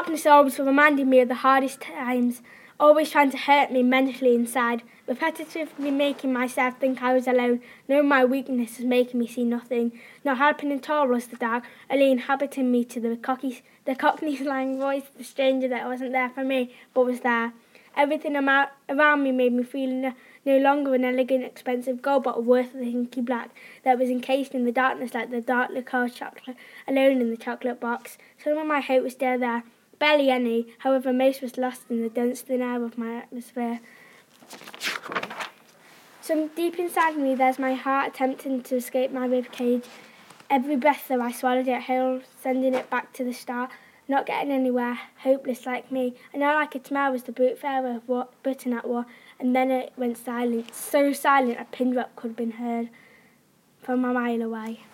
darkness always reminded me of the hardest times, always trying to hurt me mentally inside, repetitively making myself think I was alone, knowing my weakness was making me see nothing. Not helping at all was the dark, only inhabiting me to the cockney slang voice, the stranger that wasn't there for me, but was there. Everything around me made me feel no longer an elegant, expensive gold bottle worth of the inky black that was encased in the darkness like the dark liqueur chocolate alone in the chocolate box. Some of my hope was still there, barely any, however most was lost in the dense thin air of my atmosphere. So deep inside me there's my heart attempting to escape my rib cage. Every breath though I swallowed it whole, sending it back to the start, not getting anywhere, hopeless like me. And all I could smell was the brute fare of Britain at war, and then it went silent, so silent a pin drop could have been heard from a mile away.